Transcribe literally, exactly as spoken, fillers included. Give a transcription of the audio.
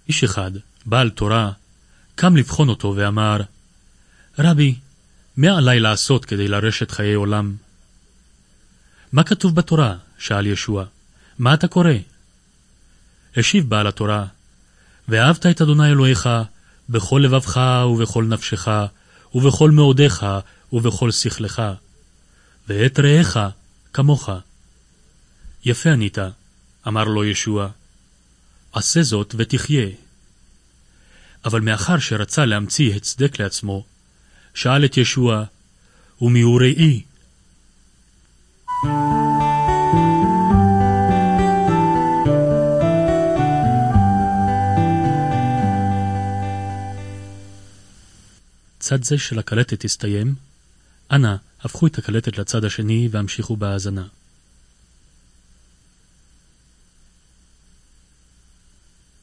איש אחד, בעל תורה, קם לבחון אותו ואמר, רבי, מה עלי לעשות כדי לרשת חיי עולם? מה כתוב בתורה? שאל ישוע. מה אתה קורא? השיב בעל התורה, ואהבת את אדוני אלוהיך בכל לבבך ובכל נפשך ובכל מאודיך ובכל שכלך, ואת רעך כמוך. יפה ענית, אמר לו ישוע, עשה זאת ותחיה. אבל מאחר שרצה להמציא הצדק לעצמו, שאל את ישוע, ומי הוא רעי? צד זה של הקלטת הסתיים. אנא, הפכו את הקלטת לצד השני והמשיכו בהאזנה.